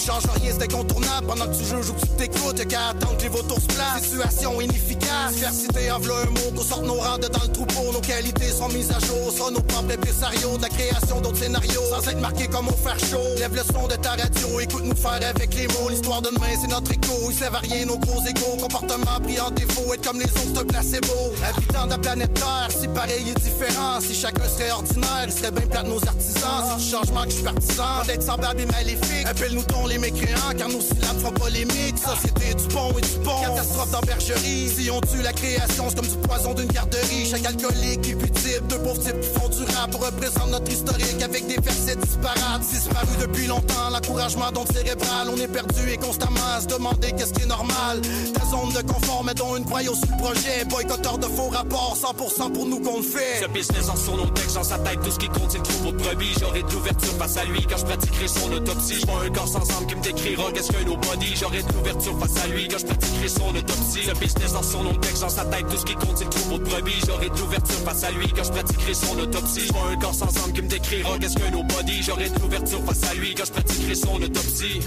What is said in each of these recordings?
change rien, c'est incontournable. Pendant que tu juges ou que tu t'écoutes, y'a qu'à attendre que les vautours se placent. Situation inefficace, diversité en v'là un mot. Qu'on sorte nos rangs de dans le troupeau. Nos qualités sont mises à jour, ça nos propres impresarios. De la création d'autres scénarios, sans être marqué comme au faire chaud. Lève le son de ta radio, écoute-nous faire avec les mots. L'histoire de demain, c'est notre écho. Il sert à rien, nos gros égaux. Comportement pris en défaut, être comme les autres, c'est un placebo. Habitant de la planète Terre, si pareil et différent. Si chacun serait ordinaire, il serait bien plat de nos artisans. C'est du changement que je suis partisan, d'être semblable et maléfique. Appelle-nous donc les mécréants, car nos syllabes font polémique. Société du pont et du pont, catastrophe dans bergerie. Si on tue la création, c'est comme du poison d'une garderie. Chaque alcoolique est putile, deux pauvres types qui font du rap. Représente notre historique avec des versets disparates. Disparu depuis longtemps, l'encouragement donc cérébral. On est perdu et constamment à se demander qu'est-ce qui est normal. Ta zone de confort, mettons une broyau sur le projet. Boycotteur de faux rapports, 100% pour nous qu'on le fait. Ce business en son nom de texte, dans sa tête, tout ce qui compte c'est le troupeau de brebis. J'aurai de l'ouverture face à lui quand je pratiquerai son autopsie. J'vois un corps sans âme qui me décrira qu'est-ce qu'un nobody. J'aurai de l'ouverture face à lui quand je pratiquerai son autopsie. Ce business en son nom de texte, dans sa tête, tout ce qui compte c'est le troupeau de brebis. J'aurai de l'ouverture face à lui quand je pratiquerai son autopsie. J'vois un corps sans âme qui me décrira qu'est-ce qu'un nobody. J'aurai de l'ouverture face à lui quand je pratiquerai son autopsie.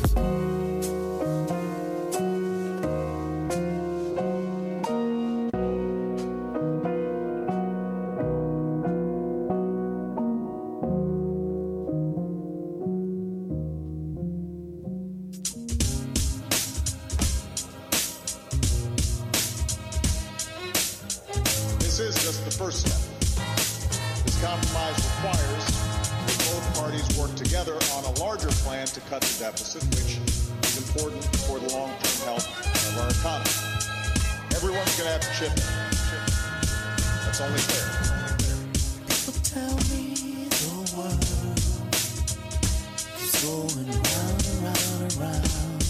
This is just the first step. This compromise requires that both parties work together on a larger plan to cut the deficit, which is important for the long-term health of our economy. Everyone's going to have to chip in. That's only fair. People tell me the world is going round and round and round.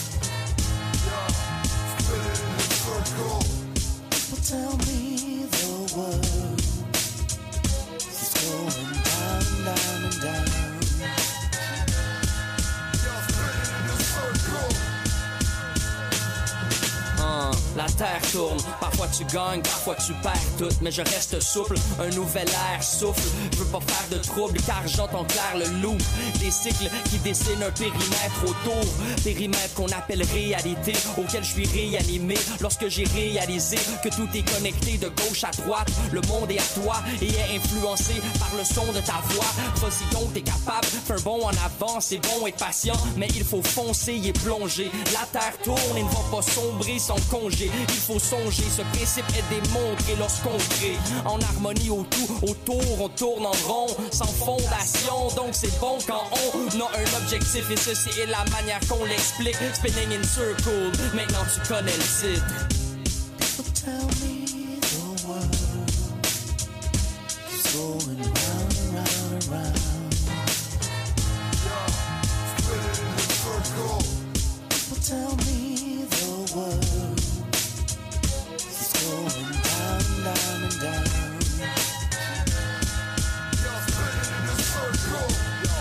Spinning in a circle. People tell me the world is going down and down and down. Spinning in a circle. La terre tourne, parfois tu gagnes, parfois tu perds tout, mais je reste souple, un nouvel air souffle. Je veux pas faire de trouble car j'entends clair le loup. Des cycles qui dessinent un périmètre autour, périmètre qu'on appelle réalité, auquel je suis réanimé lorsque j'ai réalisé que tout est connecté de gauche à droite. Le monde est à toi et est influencé par le son de ta voix. Vas-y donc, t'es capable, fais un bond en avant, c'est bon être patient, mais il faut foncer et plonger. La terre tourne et ne va pas sombrer sans congé. Il faut songer, ce principe est démontré lorsqu'on crée en harmonie autour, on tourne en rond, sans fondation. Donc c'est bon quand on a un objectif et ceci est la manière qu'on l'explique. Spinning in circle, maintenant tu connais le titre. People tell me the world is going round and round and round. Spinning in a circle. People tell me the world is going down, down and down. Spinning in a circle.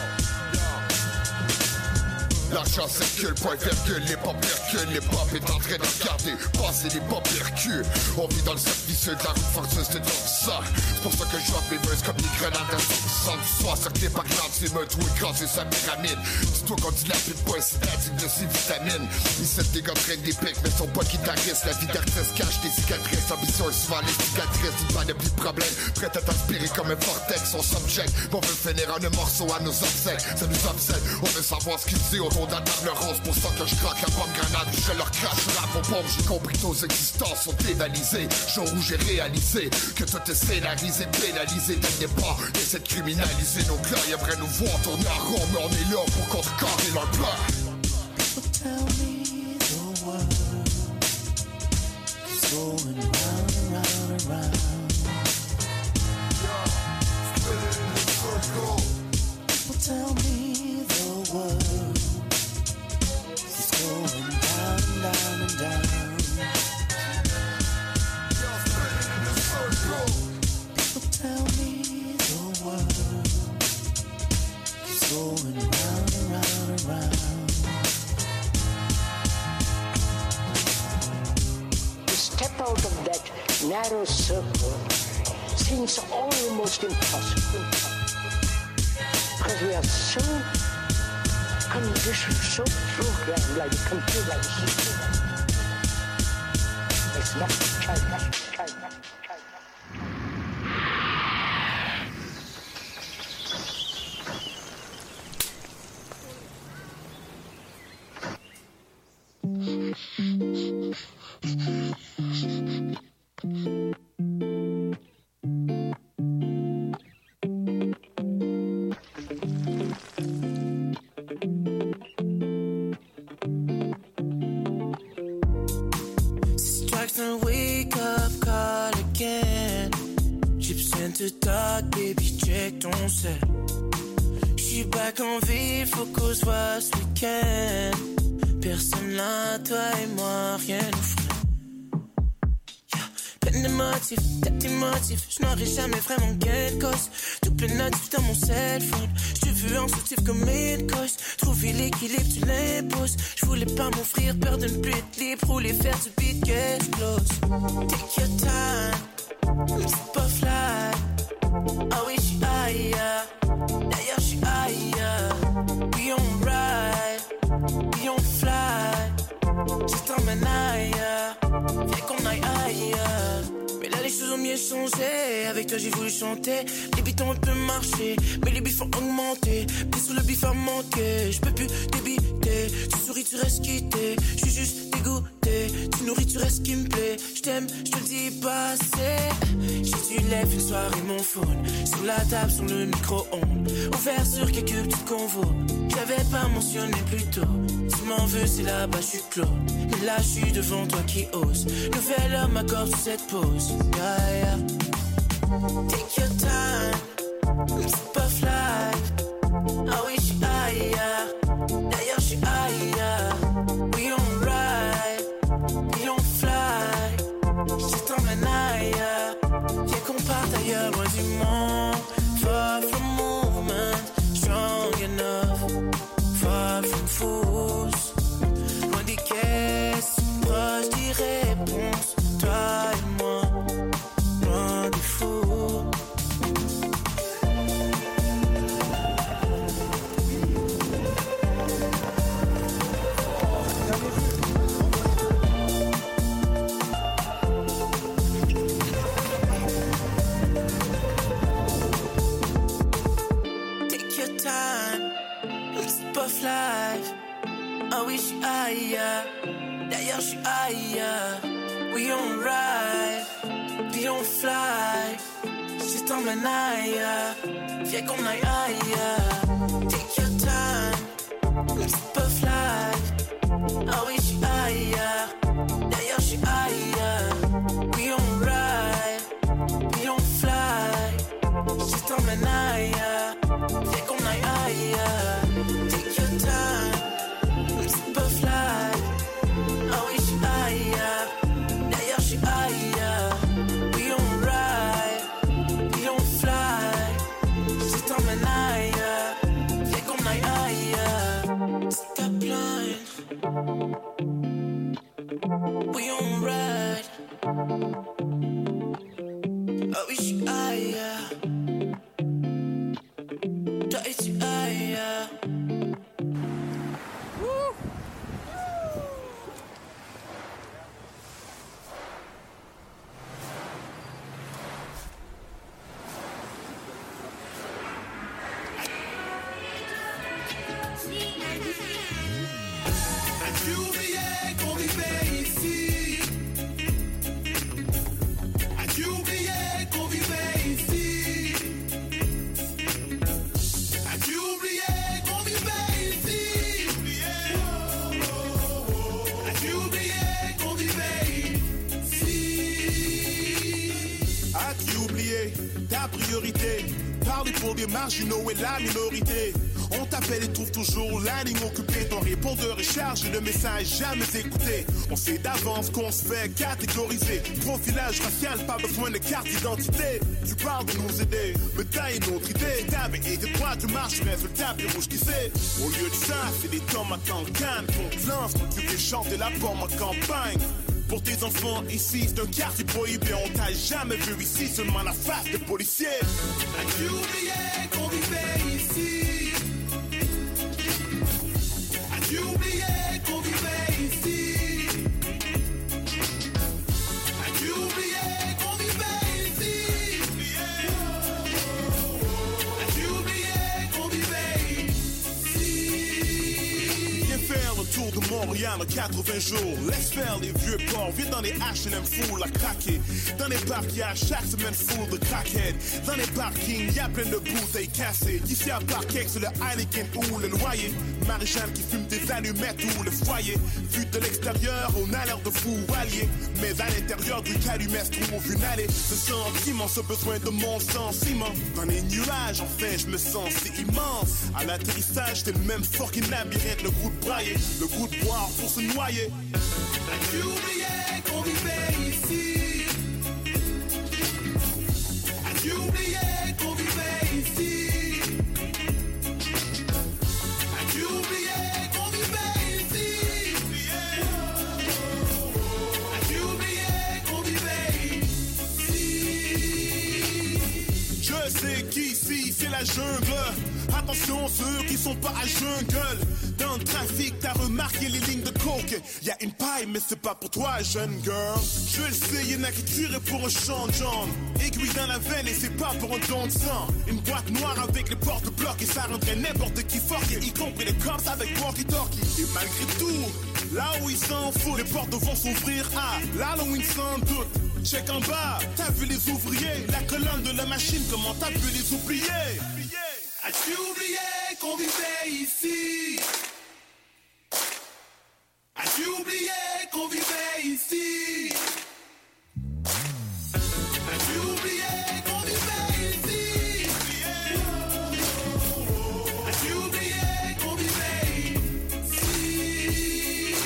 L'argent circule, point virgule, les pop perculent, les pop est en train de regarder, passer les pop percule. On vit dans le cercle vicieux de la route forceuse, c'est donc ça. C'est pour ça que je drop mes verses comme des grenades à 100% du soir, cerclé par grandes émeutes ou écrasé sa pyramide. Dis-toi qu'on dilapide pas un citadine de ses vitamines. Ils set des gars traînent des pics, mais sont pas guitaristes. La vie d'artiste cache des cicatrices, ambition souvent les cicatrices. Une panne de plus de problèmes, prête à t'inspirer comme un vortex. On subject, on veut finir en un morceau à nos obsèques. Ça nous obsède, on veut savoir ce qu'ils disent autour d'un table rose. Pour ça que je craque la bombe grenade, je leur crache la pompe. J'ai compris que nos existences sont dévalisées. Jour où j'ai réalisé que tout est scénarisé, pénalisé dès le départ. Essaie de criminaliser nos clans, ils aimeraient nous voir tourner en rond, mais on est là pour contrecarrer leur plan. People tell me the world is going round and round and round. Spinning in a circle. People tell me the world is going down, down and down. Spinning in a circle. People tell me the world is going round and round and round. Step out of that narrow circle seems almost impossible because we are so conditioned so programmed like a computer system. It's not China. J'suis back en ville, faut qu'on se voit ce week-end. Personne là, toi et moi, rien nous freine. Plein de motifs, t'as tes motifs. J'n'aurai jamais vraiment quelque chose. Tout plein de notifs dans mon cell phone. J'te veux en soutif comme une cause. Trouver l'équilibre, tu l'imposes. J'voulais pas m'offrir peur de ne plus être libre. Rouler, faire du beat que j'close. Take your time, c'est pas fly. Ah oui, j'suis ailleurs. D'ailleurs, j'suis ailleurs. We on ride, we on fly. Je t'emmène ailleurs. Viens qu'on aille ailleurs. Mais là, les choses ont mieux changé. Avec toi, j'ai voulu chanter. Les beats ont un peu marché, mais les bifs ont augmenté. Puis sur le bif a manqué. J'peux plus débiter. Tu souris, tu restes quitté. J'suis juste dégoûté. Tu nourris, tu restes qui me plaît. J't'aime, j'te le dis pas assez. J'ai dû lève une soirée, mon phone sur la table, sur le micro-ondes. Ouvert sur quelques petites convos. J'avais pas mentionné plus tôt. Tu m'en veux, c'est là-bas, j'suis clos. Mais là, j'suis devant toi qui ose. Nouvel homme m'accorde sur cette pause. Yeah, yeah. Take your time, c'est pas fly. Ah oui, j'suis ailleurs. D'ailleurs, j'suis ailleurs. We on ride, we on fly. Je t'emmène ailleurs. Viens qu'on parte ailleurs, loin du monde. Far from movement, strong enough. Far from fools. Loin des caisses, proche des réponses. Toi et moi, loin des fous. Life. Ah oui, j'suis ailleurs. D'ailleurs, j'suis ailleurs. We on ride, we on fly. Je t'emmène ailleurs. Viens qu'on aille ailleurs. Take your time, c'est pas fly. Ah oui, j'suis ailleurs. D'ailleurs, j'suis ailleurs. We on ride, we on fly. Je t'emmène ailleurs. Viens qu'on aille ailleurs. We on ride. Oh, we should ailleurs. Toi et tu ailleurs. Parler pour des marginaux et la minorité. On t'appelle et trouve toujours la ligne occupée. Ton répondeur est chargé, le message jamais écouté. On sait d'avance qu'on se fait catégoriser. Profilage racial, pas besoin de carte d'identité. Tu parles de nous aider, mais t'as une autre idée. T'avais été droit, tu marches, résultat, plus rouge qui sait. Au lieu de ça, c'est des tomates en canne qu'on lance quand tu fais chanter la pomme en campagne. Pour tes enfants ici, c'est un quartier prohibé. On t'a jamais vu ici, seulement la face des policiers. As-tu oublié qu'on vivait ici? le tour de Montréal en 80 jours. Laisse faire les vieux ports, viens dans les H&M full à craquer. Dans les parcs, y'a chaque semaine full de crackhead. Dans les parkings, y'a plein de bouteilles cassées. Ici à Parkex, le Heineken ou le noyer. Marie-Jeanne qui fume des allumettes ou le foyer. Vu de l'extérieur, on a l'air de fou alliés. Mais à l'intérieur du calumet se trouve une allée. Ce sentiment, ce besoin de mon sentiment. Dans les nuages, enfin, je me sens si immense. À l'atterrissage, c'était le même fucking labyrinthe. Le goût de brailler, le goût de boire pour se noyer. As-tu oublié qu'on vivait ici? As-tu oublié qu'on vivait ici? As-tu oublié qu'on vivait ici? As-tu oublié qu'on vivait ici? Je sais qu'ici c'est la jungle. Attention ceux qui sont pas à jungle. Dans le trafic t'as remarqué les lignes de coke. Y'a une paille mais c'est pas pour toi jeune girl. Je le sais y'en a qui tueraient pour un champ de jambes. Aiguille dans la veine et c'est pas pour un don de sang. Une boîte noire avec les portes bloquées. Ça rendrait n'importe qui fort, y compris les cops avec walkie-talkie. Et malgré tout, là où ils s'en foutent, les portes vont s'ouvrir à l'Halloween sans doute. Check en bas, t'as vu les ouvriers, la colonne de la machine, comment t'as pu les oublier? As-tu oublié qu'on vivait ici? As-tu oublié qu'on vivait ici? As-tu oublié qu'on vivait ici? As-tu oublié qu'on vivait ici?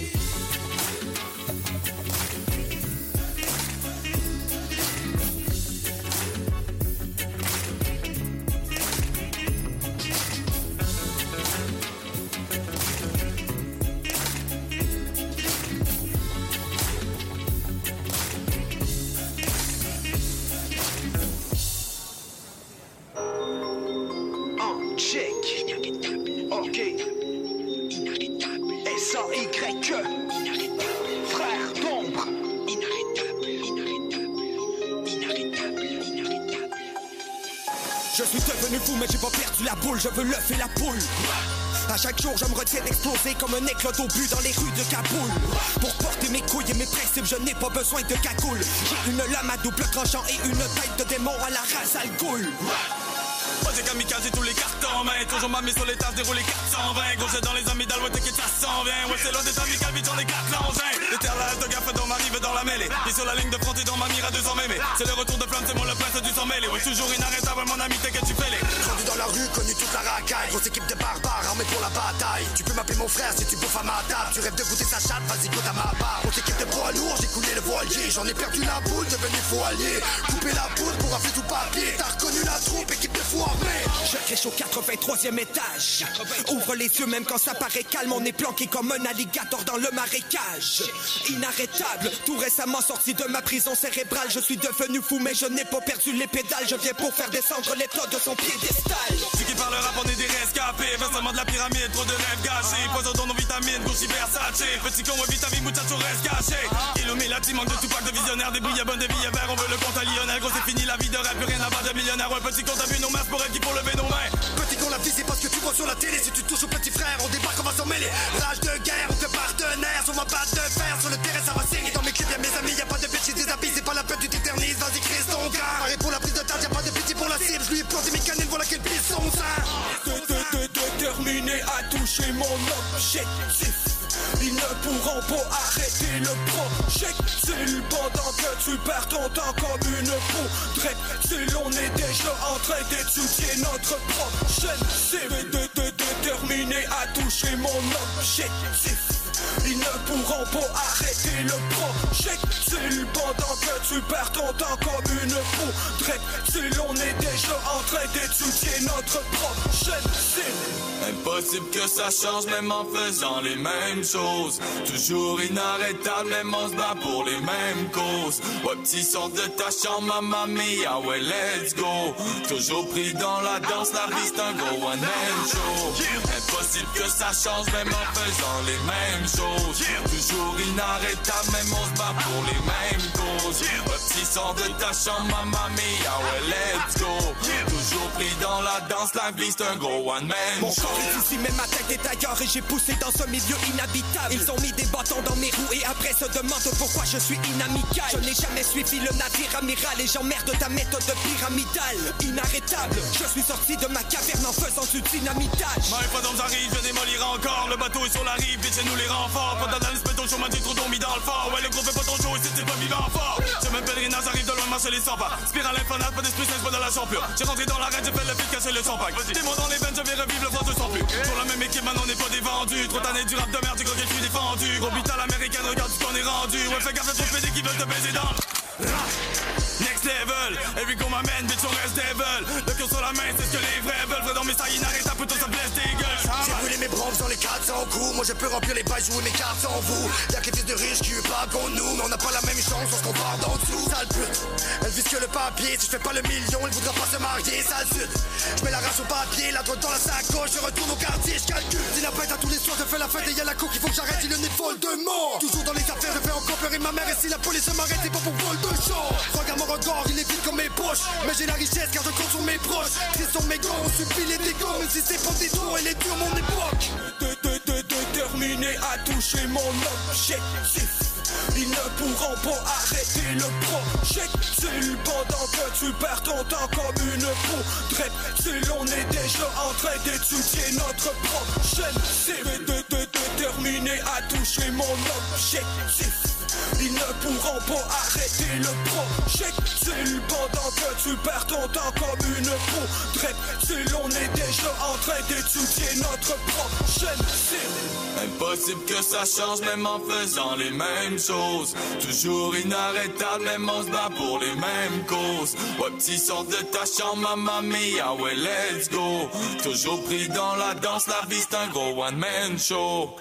Ok. Inarrêtable. S-A-Y-E. Inarrêtable. Frère d'ombre. Inarrêtable. Je suis devenu fou mais j'ai pas perdu la boule. Je veux l'œuf et la poule. À chaque jour je me retiens d'exploser comme un éclat d'obus dans les rues de Kaboul. Pour porter mes couilles et mes principes je n'ai pas besoin de cagoule. J'ai une lame à double tranchant et une tête de démon à la race al Ghul. Moi j'ai kamikaze tous les cartons, mais toujours ma mise sur les tasses, déroulé 420. Gauche dans les amygdales, ouais t'inquiète ça s'en vient. Ouais c'est loin d'être amical, vite j'en ai 4 l'engin. L'éternel de gaffe dans ma rive dans la mêlée. Et sur la ligne de front et dans ma mire à 200 mémés. C'est le retour de flamme, c'est moi le prince du sang mêlé. Ouais toujours inarrêtable mon ami, t'inquiète tu fais les. Rendu dans la rue, connu toute la racaille. Grosse équipe de barbares armés pour la bataille. Tu peux m'appeler mon frère si tu bouffes à ma table. Tu rêves de goûter sa chatte, vas-y goûte à ma barre. Grosse équipe de poids lourds, j'ai coulé le voilier. J'en ai perdu la boule, devenu foilier. Couper la poudre pour rafler tout papier. T'as reconnu la troupe, équipe de fous armés. Je crèche au 83e étage. Ouvre les yeux même quand ça paraît calme. On est planqué comme un alligator dans le marécage. Inarrêtable, tout récemment sorti de ma prison cérébrale. Je suis devenu fou mais je n'ai pas perdu les pédales. Je viens pour faire descendre l'état de son piédestal. Celui qui parle rap on est des rescapés. Versement de la pyramide, trop de rêves gâchés. Poison dans nos vitamines, Gucci Versace. Petit con, ouais vitamine, muchacho reste caché. Illuminati, manque de tout pack de visionnaires. Des billets bonnes, des billets verts, on veut le compte à Lionel. Gros c'est fini la vie de rêve, plus rien à battre de millionnaire. Ouais petit con, t'as vu nos masques pour rêve qui pour lever nos mains. Petit con, la vie c'est pas ce que tu vois sur la télé. Si tu touches au petit frère, on débarque, on va s'en mêler. Rage de guerre, on fait partenaire. Sur ma batte de fer, sur le terrain ça va saigner. Dans mes clips y'a mes amis, y'a pas de bitch, des habits. C'est pas la peine, tu t'éternises, vas-y crée ton gars. Pareil pour la prise de tâche, y'a pas de pitié pour la cible. Je lui ai planté mes canines, voilà qu'elle pisse son sein. Déterminé à toucher mon objectif. Ils ne pourront pas arrêter le projectile pendant que tu perds ton temps comme une poudre. On est déjà en train d'étudier notre prochaine cible. Déterminé à toucher mon objectif. Ils ne pourront pas arrêter le projectile pendant que tu perds ton temps comme une poudre. On est déjà en train d'étudier notre prochaine cible. Impossible que ça change même en faisant les mêmes choses. Toujours inarrêtable même on se bat pour les mêmes causes. Ouais petit son de ta chambre mamma mia, ouais let's go. Toujours pris dans la danse, la vie c'est un gros one man show. Impossible que ça change même en faisant les mêmes choses. Toujours inarrêtable même on se bat pour les mêmes causes. Ouais petit son de ta chambre mamma mia, ouais let's go. Toujours pris dans la danse, la vie c'est un gros one man show. Ici même ma tête est ailleurs et j'ai poussé dans ce milieu inhabitable. Ils ont mis des bâtons dans mes roues et après se demandent pourquoi je suis inamical. Je n'ai jamais suivi le navire amiral et j'emmerde ta méthode pyramidale. Inarrêtable, je suis sorti de ma caverne en faisant du dynamitage. My phantoms arrive, je démolirai encore. Le bateau est sur la rive, et nous les renforts. Pendant la liste, ton chemin du trou d'eau mis dans le fort. Ouais, le gros fait pas ton show et c'est pas vivant fort. Je me pèlerinage, arrive de loin, marcher les 100 pas. Spirale infernale, pas d'esprit, c'est pas dans la champion. J'ai rentré dans l'arène, j'ai fait le fit, casser le champagne. Démon dans les veines, je vais revivre le France de sans plus. Pour la même équipe, maintenant on n'est pas des vendus. Trop tanné du rap de merde, du gros que je suis défendu. Gros vital américaine, regarde ce qu'on est rendu. Ouais, fais gaffe à trop pédés qui veulent te baiser dans Next level, every go my man, bitch on reste devil. Le cœur sur la main, c'est ce que les vrais veulent. Vrai dans mes sailles inarrêtables, plutôt ça blesse des gueules. J'ai brûlé mes bronzes dans les 400 coups. Moi je peux remplir les bails, jouer mes cartes sans vous. Y'a que les fils de riches qui eut pas qu'on nous. Mais on n'a pas la même chance, on se compare d'en dessous. Sale pute, elle vise que le papier. Si je fais pas le million, elle voudra pas se marier. Sale sud, je mets la race au papier. La droite dans la sacoche, je retourne au quartier, je calcule. Si la bête à tous les soirs, je fais la fête et y'a la coke, il faut que j'arrête. Il le nez folle de mort. Toujours dans les affaires, je fais encore pleurer ma mère. Et si la police m'arrête, c'est pas pour vol de champ. Regarde mon regard, il est vide comme mes poches. Mais j'ai la richesse car je compte sur mes proches. Tristes sont mes gants, on supplie les dégâts. Même si c'est pas des trous, elle est dure mon époque. Déterminé à toucher mon objectif. Ils ne pourront pas arrêter le projectile pendant que tu perds ton temps comme une poudre. On est déjà en train d'étudier notre prochaine cible. Déterminé à toucher mon objectif. Ils ne pourront pas arrêter le projectile pendant que tu perds ton temps comme une poudre. On est déjà en train d'étudier notre prochaine cible. Impossible que ça change même en faisant les mêmes choses. Toujours inarrêtable même on se bat pour les mêmes causes. Ouais petit sort de ta chambre mamma mia, ouais let's go. Toujours pris dans la danse, la vie c'est un gros one man show.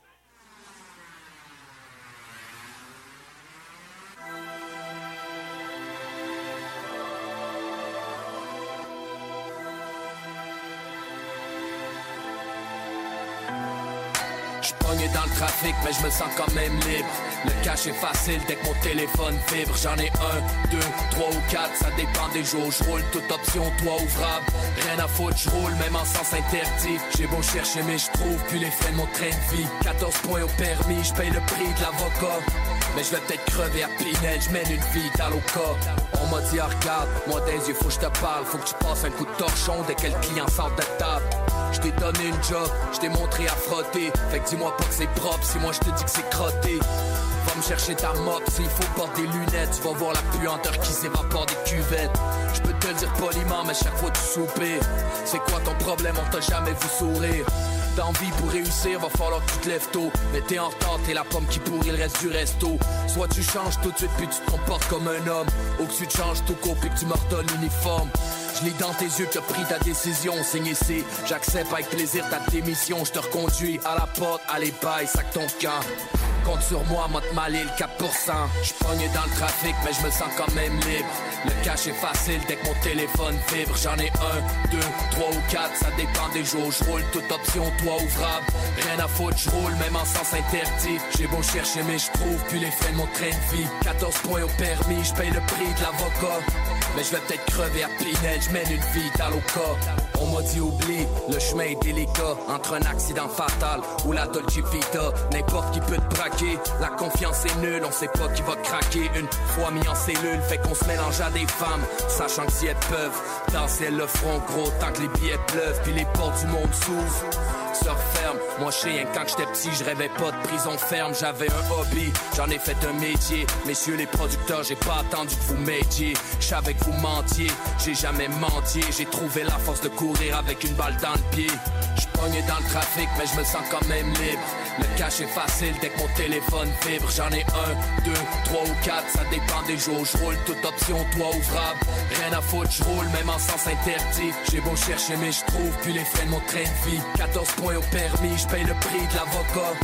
Dans le trafic, mais je me sens quand même libre. Le cash est facile dès que mon téléphone vibre. J'en ai 1, 2, 3 ou 4, ça dépend des jours. Je roule toute option, toit ouvrable. Rien à foutre, je roule même en sens interdit. J'ai beau chercher, mais je trouve plus les frais de mon train de vie. 14 points au permis, je paye le prix de l'avocat. Mais je vais peut-être crever à Pinel, je mène une vie dans l'Oka. On m'a dit, regarde, moi des yeux, faut que je te parle. Faut que tu passes un coup de torchon dès que le client sort de table. Je t'ai donné une job, je t'ai montré à frotter. Fait que dis-moi pas que c'est propre, si moi je te dis que c'est crotté. Va me chercher ta mop, s'il faut porter des lunettes. Tu vas voir la puanteur qui s'évapore des cuvettes. Je peux te le dire poliment, mais chaque fois tu soupires. C'est quoi ton problème, on t'a jamais vu sourire. D'envie pour réussir, va falloir que tu te lèves tôt. Mais t'es en retard, t'es la pomme qui pourrit le reste du resto. Soit tu changes tout de suite puis tu te comportes comme un homme, ou que tu te changes tout court puis que tu me redonnes l'uniforme. Je lis dans tes yeux que t'as pris ta décision, signe ici. J'accepte avec plaisir ta démission. Je te reconduis à la porte, allez bye, sac ton camp. Compte sur moi, m'a te malé le 4%. J'suis pogné dans le trafic, mais je me sens quand même libre. Le cash est facile dès que mon téléphone vibre. J'en ai 1, 2, 3 ou 4, ça dépend des jours. Je roule toute option, toit ouvrable. Rien à foutre, je roule même en sens interdit. J'ai beau chercher, mais je trouve plus les frais de mon train de vie. 14 points au permis, je paye le prix de l'avocat. Mais je vais peut-être crever à Pinel, je mène une vie dans l'Oka. On m'a dit oublie, le chemin est délicat. Entre un accident fatal ou la Dolce Vita, n'importe qui peut te braquer. La confiance est nulle, on sait pas qui va craquer. Une fois mis en cellule, fait qu'on se mélange à des femmes, sachant que si elles peuvent danser elles le feront gros tant que les billets pleuvent. Puis les portes du monde s'ouvrent, se referment. Moi je sais rien, quand j'étais petit, je rêvais pas de prison ferme. J'avais un hobby, j'en ai fait un métier. Messieurs les producteurs, j'ai pas attendu que vous m'aidiez. J'savais que vous mentiez, j'ai jamais menti. J'ai trouvé la force de courir avec une balle dans le pied. J'suis pogné dans le trafic, mais je me sens quand même libre. Le cash est facile dès que mon téléphone vibre. J'en ai 1, 2, 3 ou 4, ça dépend des jours. Je roule toute option, toit ouvrable. Rien à foutre, je roule même en sens interdit. J'ai beau chercher, mais je trouve plus les frais de mon train de vie. 14 points au permis, je paye le prix de l'avocat.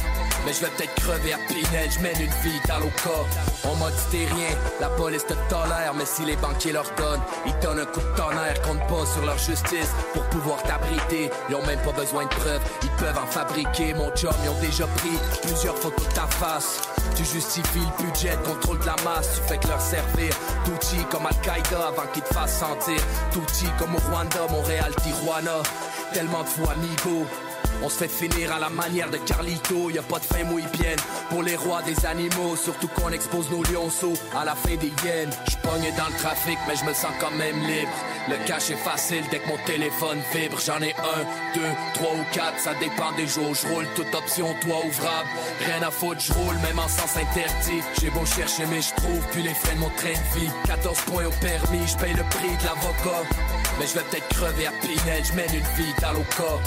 mais je vais peut-être crever à Pinel, je mène une vie dans l'Oka. On m'a dit t'es rien, la police te tolère, mais si les banquiers leur donnent, ils donnent un coup de tonnerre, compte pas sur leur justice pour pouvoir t'abriter. Ils ont même pas besoin de preuves, ils peuvent en fabriquer. Mon chum, ils ont déjà pris plusieurs photos de ta face. Tu justifies le budget, le contrôle de la masse, tu fais que leur servir d'outils comme Al-Qaïda avant qu'ils te fassent sentir d'outils comme au Rwanda, Montréal, Tijuana. Tellement de fois, amigo. On se fait finir à la manière de Carlito. Y'a pas de fin mouipienne pour les rois des animaux. Surtout qu'on expose nos lionceaux à la fin des yens. J'suis pogné dans le trafic mais je me sens quand même libre. Le cash est facile dès que mon téléphone vibre. J'en ai 1, 2, 3 ou 4, ça dépend des jours. J'roule toute option, toit ouvrable. Rien à foutre, j'roule même en sens interdit. J'ai beau chercher mais j'trouve plus les freins de mon train de vie. 14 points au permis, j'paye le prix de l'avocat. Mais je vais peut-être crever à Pinel, j'mène une vie dans l'Oka.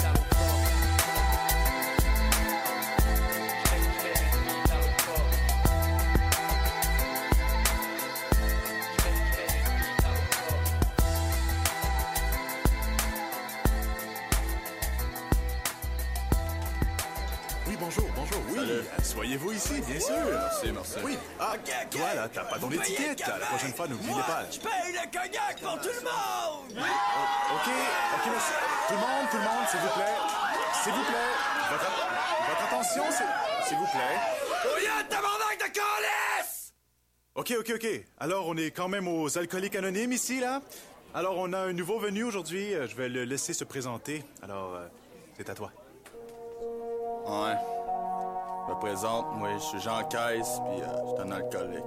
Soyez-vous ici, bien sûr. Merci. Oui. Ah, toi, là, t'as pas ton étiquette. La prochaine fois, n'oubliez pas. Je paye le cognac pour tout le monde. OK, merci. Tout le monde, s'il vous plaît. S'il vous plaît. Votre attention, s'il vous plaît. Brouillard, tabarnak de calice! OK. Alors, on est quand même aux alcooliques anonymes ici, là. Alors, on a un nouveau venu aujourd'hui. Je vais le laisser se présenter. Alors, c'est à toi. Ouais. Je me présente, moi, je suis Jean Caisse, puis je suis un alcoolique.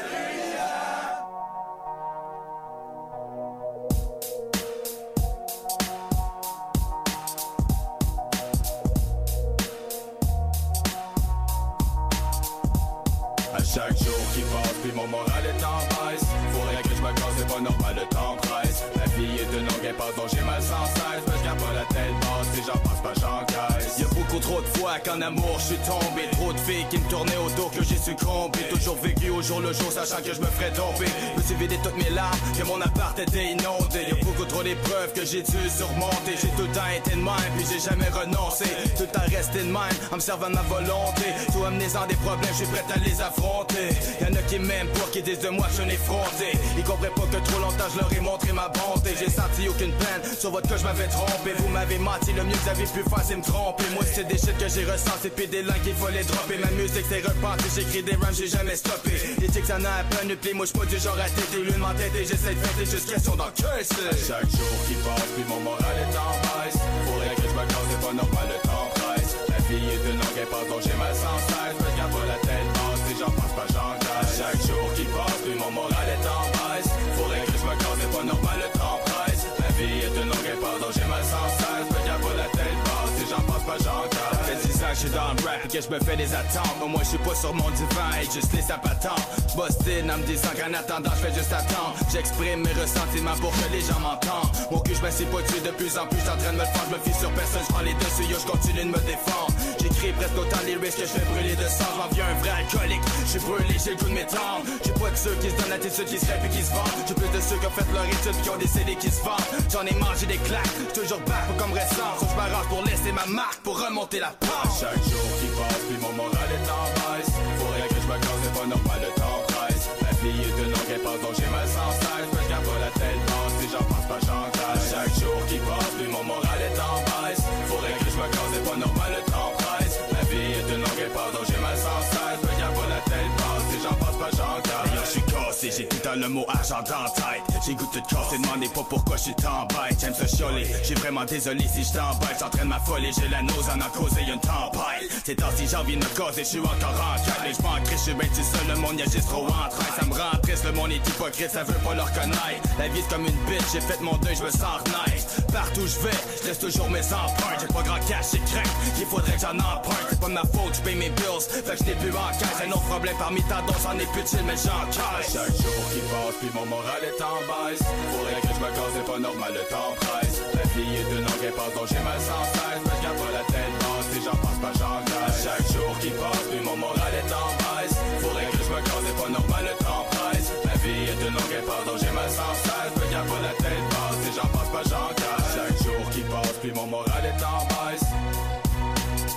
À chaque jour qui passe, puis mon moral est en baisse. Faudrait que je me casse, c'est pas normal, le temps presse. La vie est de longue impasse dont j'ai mal sans cesse. Mais je garde pas la tête basse, si j'en passe pas, j'encaisse. Y'a beaucoup trop de fois qu'en amour je suis tombé. Trop de filles qui me tournaient autour que j'ai succombé. Toujours vécu au jour le jour, sachant que je me ferais tomber. Je me suis vidé toutes mes larmes, que mon appart était inondé. Y'a beaucoup trop d'épreuves que j'ai dû surmonter. J'ai tout le temps été de même, puis j'ai jamais renoncé. Tout le temps resté de même, en me servant de ma volonté. Tout amenez-en des problèmes, je suis prêt à les affronter. Y'en a qui m'aiment pas, qui disent de moi que je suis un effronté. Ils comprenaient pas que trop longtemps je leur ai montré ma bonté. J'ai senti aucune peine, sur votre cas je m'avais trompé. Vous m'avez menti, le mieux que vous avez pu faire c'est me tromper. Moi c'est des shit que j'ai ressenti, puis des langues qu'il faut les dropper. Ma musique c'est reparti, j'écris des rhymes, j'ai jamais stoppé. Les tics ça n'a pas une pli, moi j'suis pas du genre à têter. L'une m'entêter, j'essaie de fêter, juste question d'encaisser. Chaque jour qui passe, puis mon moral est en baisse. Faudrait que je me casse, c'est pas normal, le temps presse. La vie est de longue impasse dont j'ai mal sans cesse. Je me garde pas la tête basse, si j'en passe pas j'encaisse. Chaque jour qui passe, puis mon moral est en baisse. Faudrait que je me casse, c'est pas normal, le temps presse. La vie est de longue impasse dont j'ai mal sans cesse. Je me garde pas la tête basse, si j'en passe pas j'encaisse. Ça fait 10 ans que je suis dans le rap et que je me fais des attentes. Mais moi je suis pas sur mon divan et juste les sapatants. Boston en me disant qu'en attendant je fais juste attendre. J'exprime mes ressentiments pour que les gens m'entendent. Mon cul je m'assieds pas dessus de plus en plus. J'suis en train de me le faire, je me fie sur personne. Je prends les dessus, yo, je continue de me défendre. J'écris presque autant les risques que je fais brûler de sang. J'en viens un vrai alcoolique, j'suis brûlé, j'ai le goût de m'étendre. J'ai pas que ceux qui se donnent l'attitude, qui se rêvent et qui se vendent. J'ai plus de ceux qui ont fait leur étude qui ont des CD qui se vendent. J'en ai mangé des claques, toujours back pour comme récent. Sauf je m'arrange pour laisser ma marque, pour remonter la pente. Chaque jour qui passe, puis mon moral est en baisse. Faudrait que je me casse, c'est pas normal, le temps presse. La vie est de longue impasse dont j'ai mal sans cesse. Je garde pas la tête basse, si j'en pense pas j'encaisse. Chaque jour qui passe, puis mon moral est en baisse. Faudrait que je me casse, c'est pas normal, le temps presse. La vie est de longue impasse dont j'ai mal sans cesse. Je garde pas la tête basse, si j'en pense pas j'encaisse. Yo, j'suis cassé, j'ai tout dans le mot argent dans la tête. J'ai goût de casser, demandez pas pourquoi j'suis t'embête. J'aime se chioler, j'ai vraiment désolé si j't'embête. J'entraîne ma folie, j'ai la nose en causé une tempête. C'est temps si j'ai envie de me causer, j'suis encore en quête. Mais j'm'en crée, j'suis ben tout seul, le monde y a juste trop en train. Ça me rend triste, le monde est hypocrite, ça veut pas le reconnaître. La vie c'est comme une bitch, j'ai fait mon deuil, j'me sens renaître. Partout j'vais, j'laisse toujours mes empreintes. J'ai pas grand cash, j'ai craint, il faudrait que j'en emprunte. C'est pas de ma faute, j'paye mes bills, fait que j'n'ai plus en caisse. Un autre problème parmi tant d'autres, c'en est plus de chill, mais j'en cache. Chaque jour qui passe, puis mon moral est en baisse. Faudrait que je me casse, c'est pas normal, le temps presse. La vie est de longue impasse dont j'ai mal sans cesse. Mais je garde pas la tête basse, si j'en passe pas j'encaisse. Chaque jour qui passe, puis mon moral est en baisse. Faudrait que je me casse, c'est pas normal, le temps presse. La vie est de longue impasse dont j'ai mal sans cesse. Mais je garde pas la tête basse, si j'en passe pas j'encaisse. Chaque jour qui passe, puis mon moral est en baisse.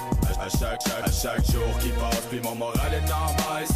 à chaque jour qui passe, puis mon moral est en baisse.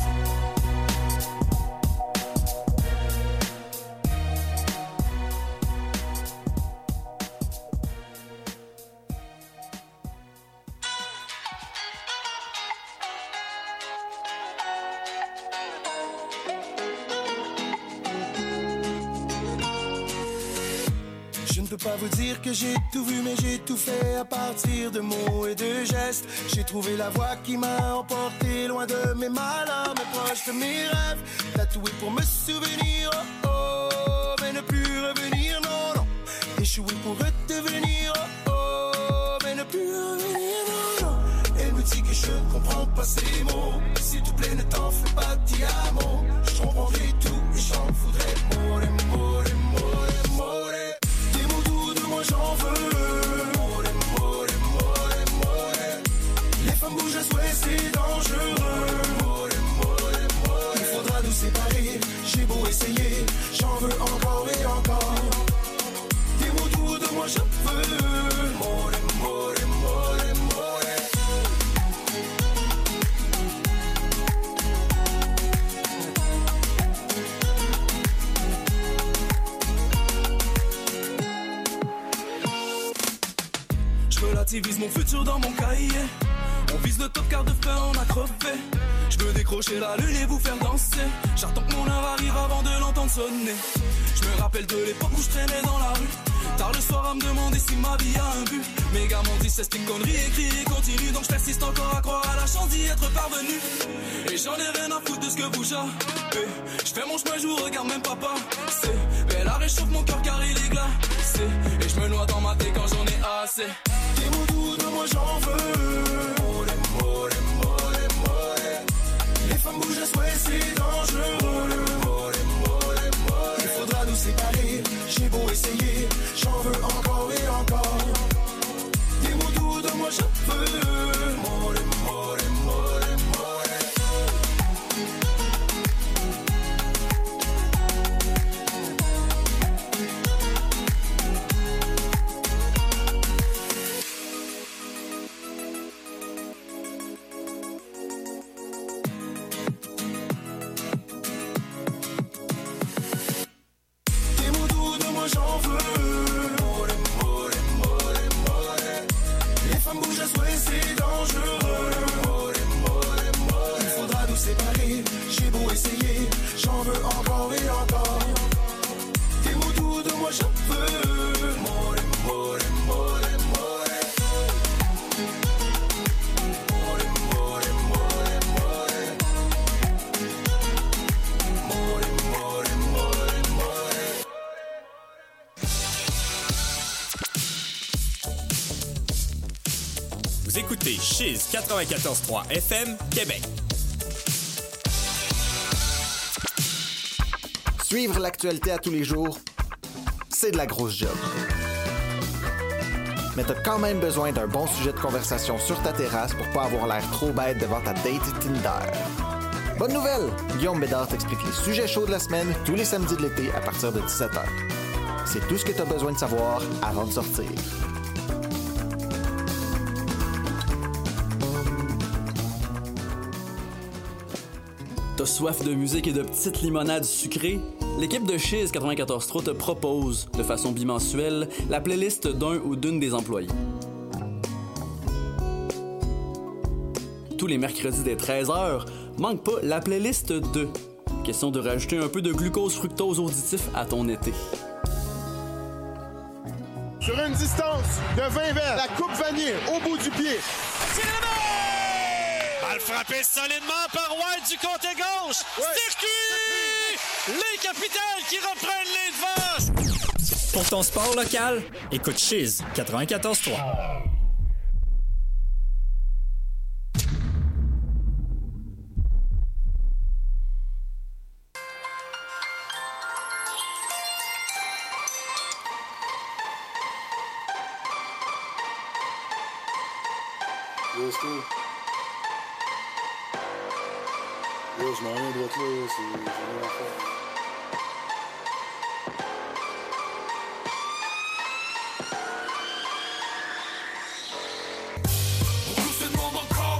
Je ne peux pas vous dire que j'ai tout vu, mais j'ai tout fait à partir de mots et de gestes. J'ai trouvé la voie qui m'a emporté loin de mes malheurs, mais proche de mes rêves. Tatoué pour me souvenir, oh oh, mais ne plus revenir, non, non. Échoué pour redevenir, oh oh, mais ne plus revenir, non, non. Elle me dit que je ne comprends pas ces mots. S'il te plaît, ne t'en fais pas, Tiamo. Je comprendrai tout et j'en voudrais more, more, more, more. Moi j'en veux, more, more, more, more. Les femmes bougent à souhait, c'est dangereux, more, more, more. Il faudra nous séparer, j'ai beau essayer, j'en veux encore et encore. Des mots doux de moi j'en veux, more, more, more, more. Relativise mon futur dans mon cahier. On vise le top car de feu on a crevé. Je veux décrocher la lune et vous faire danser. J'attends que mon heure arrive avant de l'entendre sonner. Je me rappelle de l'époque où je traînais dans la rue. Tard le soir à me demander si ma vie a un but. Mes gars m'ont dit c'est une connerie, écrit et continue. Donc je persiste encore à croire à la chance d'y être parvenu. Et j'en ai rien à foutre de ce que vous javez. Je fais mon chemin, je vous regarde même pas passer. Mais la réchauffe mon cœur car il est glacé. Et je me noie dans ma tête quand j'en ai assez. Des mots doux de moi j'en veux, more, more, more, more. Les femmes bougent à souhait, c'est dangereux, more, more, more. Il faudra nous séparer, j'ai beau essayer, j'en veux encore et encore. Des mots doux de moi j'en veux, more, more, more, more. J'en veux, more, more, more, more. Les femmes bougent à souhait, c'est dangereux, more, more, more. Il faudra nous séparer, j'ai beau essayer, j'en veux encore et encore. Des mots doux de moi j'en veux, more, more, more, more. More, more, more, more. More, more, more, more. Vous écoutez Chiz 94.3 FM, Québec. Suivre l'actualité à tous les jours, c'est de la grosse job. Mais t'as quand même besoin d'un bon sujet de conversation sur ta terrasse pour pas avoir l'air trop bête devant ta date Tinder. Bonne nouvelle! Guillaume Bédard t'explique les sujets chauds de la semaine tous les samedis de l'été à partir de 17h. C'est tout ce que t'as besoin de savoir avant de sortir. T'as soif de musique et de petites limonades sucrées? L'équipe de Chiz 94.3 te propose, de façon bimensuelle, la playlist d'un ou d'une des employés. Tous les mercredis dès 13h, manque pas la playlist 2. Question de rajouter un peu de glucose-fructose auditif à ton été. Sur une distance de 20 verres, la coupe vanille au bout du pied. Balle frappée solidement par White du côté gauche. Circuit! Les capitales qui reprennent les devants. Pour ton sport local, écoute Chiz 94.3. Yo, je m'en viens de l'autre là, c'est rien à faire. Beaucoup se demandent encore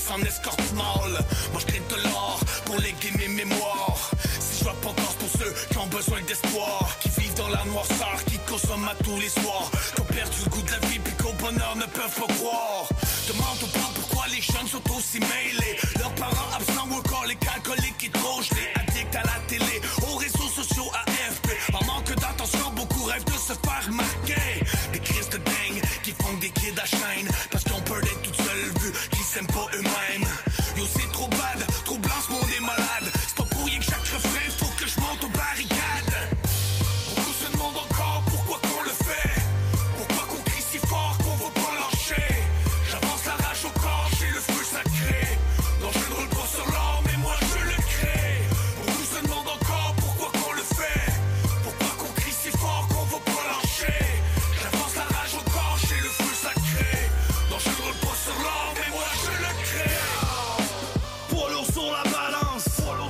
en escorte small. Moi je crée de l'or pour léguer mes mémoires. Si je rappe encore pour ceux qui ont besoin d'espoir, qui vivent dans la noirceur, qui consomment à tous les soirs, qui ont perdu le goût de la vie puis qu'au bonheur ne peuvent pas croire. Demande aux parents pourquoi les jeunes sont aussi mêlés. Leurs parents absents ou encore les alcooliques qui trop gelés. Addicts à la télé, aux réseaux sociaux, AFP. En manque d'attention, beaucoup rêvent de se faire marquer. Des crises de dingue qui font des kids à chaîne parce qu'on peut être toute seule vu qu'ils s'aiment pas eux-mêmes. Yo c'est trop bad, trop blanc ce monde est malade. C'est pas pour rien que chaque refrain faut que je monte aux barricades. Beaucoup se demandent encore pourquoi qu'on le fait. Pourquoi qu'on crie si fort qu'on va pas lâcher. J'avance la rage au corps, j'ai le feu sacré. Non je ne roule pas sur l'or mais moi je le crée. Beaucoup se demandent encore pourquoi qu'on le fait. Pourquoi qu'on crie si fort qu'on va pas lâcher. J'avance la rage au corps, j'ai le feu sacré. Non je ne roule pas sur l'or mais moi je le crée. Poids lourd sur la balance,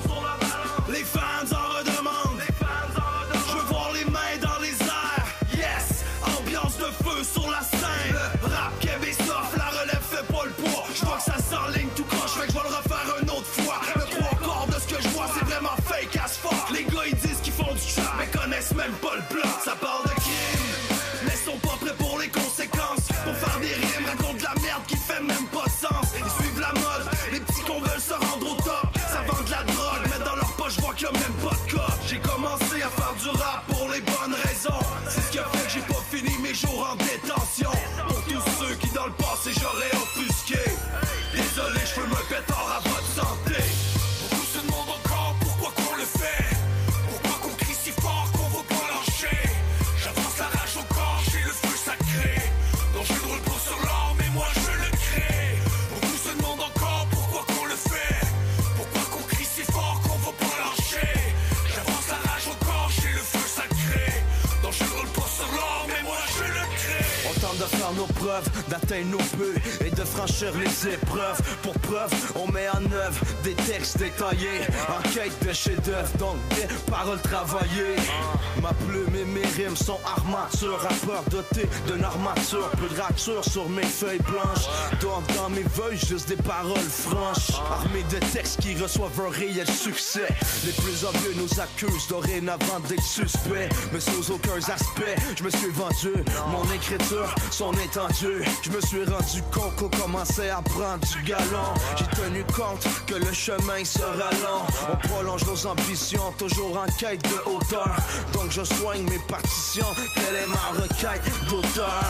les fans en redemandent. Je veux voir les mains dans les airs. Yes, ambiance de feu sur la scène. Rap Québec soft, la relève fait pas le poids. Je vois que ça s'enligne tout croche, fait que je vais le refaire une autre fois. Le trois quarts de ce que je vois c'est vraiment fake as fuck. Les gars ils disent qu'ils font du trap mais connaissent même pas le plan. Ça parle de crime, mais sont pas prêts pour les conséquences. Pour faire des rimes, racontent de la merde qui fait même pas de sens. Ils suivent la mode, les petits qu'on veut se rendre au top. Ça vend de la drogue, mais dans leur poche je vois qu'il y a même pas de code. J'ai commencé à faire du rap pour les bonnes raisons. C'est ce qui a fait que j'ai pas fini mes jours en détention. Pour tous ceux qui dans le passé j'aurais offusqué. Désolé, je fais me pétard à votre santé. Beaucoup se demandent encore pourquoi qu'on le fait. Pourquoi qu'on crie si fort qu'on va pas lâcher. J'avance la rage au corps, j'ai le feu sacré. Non je ne roule pas sur l'or mais moi je le crée. Beaucoup se demandent encore pourquoi qu'on le fait. Pourquoi qu'on crie si fort qu'on va pas lâcher. J'avance la rage au corps, j'ai le feu sacré. Non je ne roule pas sur l'or mais moi je le crée. On tente de faire nos preuves, d'atteindre nos buts et de franchir les épreuves. Pour preuve, on met en œuvre des textes détaillés en quête de chef-d'œuvre, donc des paroles travaillées. Ma plume et mes rimes sont armature, rappeur doté d'une armature, peu de rature sur mes feuilles blanches. Donc dans mes feuilles, juste des paroles franches, armées de textes qui reçoivent un réel succès. Les plus envieux nous accusent dorénavant d'être suspects, mais sous aucun aspect, je me suis vendu. Mon écriture, son étendue, je me suis rendu compte qu'on commençait à prendre du galon. J'ai tenu compte que le chemin sera long. On prolonge nos ambitions, toujours en quête de hauteur. Donc je soigne mes partitions, quelle est ma requête d'auteur.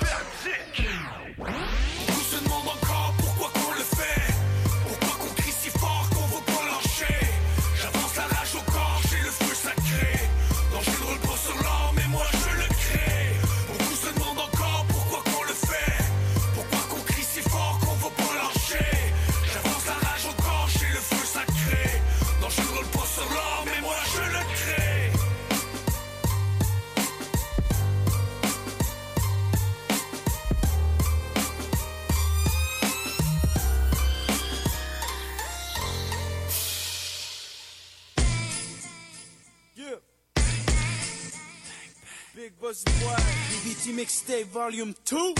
Beaucoup se demandent encore pourquoi qu'on le fait. Pourquoi qu'on crie si fort qu'on va pas lâcher. J'avance la rage au corps, j'ai le feu sacré. Non je ne roule pas sur l'or mais moi je le crée. Beaucoup se demandent encore pourquoi qu'on le fait. Pourquoi qu'on crie si fort qu'on va pas lâcher. J'avance la rage au corps, j'ai le feu sacré. Non je ne roule pas sur l'or mais moi je le crée. Big Buzzy Boy, BBT Mixtape Volume 2.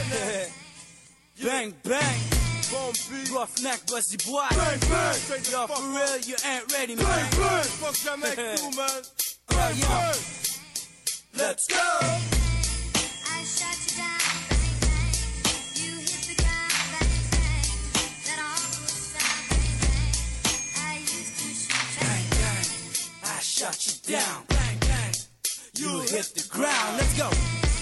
Bang, bang. Roughneck Buzzy Boy. Bang, bang. Yo, for real, you ain't ready, man. Bang, bang. Fuck that make cool, man. Bang, bang. Let's go. I shut you down, bang, bang. You hit the ground, bang, bang. That awful sound, bang, bang. I used to shoot you. Bang, bang. I shut you down. Bang, bang. You hit the ground. Let's go.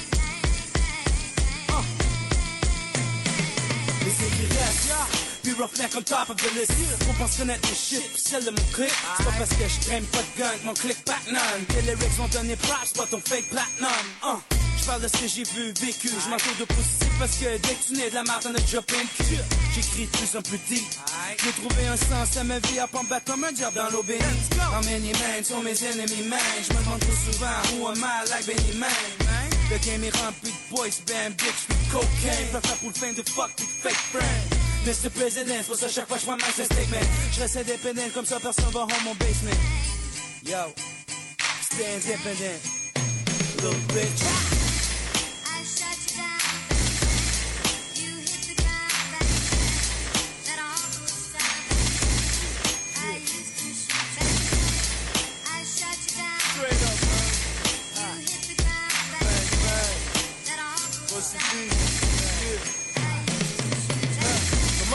Les écrits restent, puis Roughneck on top of the list. On pense connaître mes shit, puis celle de mon clip. C'est pas parce que je traîne pas de gun, mon click platinum. Tes lyrics vont donner props, pas ton fake platinum. Je parle de ce que j'ai vu, vécu. Je m'entoure de positif parce que dès que tu nais de la merde, t'en as déjà plein de cul. J'écris de plus en plus deep. J'ai trouvé un sens à ma vie à pas me battre comme un diable dans l'eau bénie. How many men sont mes ennemis, man? Je me demande trop souvent, who am I like Benny Man? Le game est rempli de boys, bam, bitch, with cocaine. Pas faire pour le fame de fuck with fake friends. Mr. President, c'est pour ça chaque fois je prends ma statement. Je reste indépendant comme ça personne va home mon basement. Yo, stay independent, little bitch. I shut you down, bang, bang. You hit the ground, bang, bang. That awful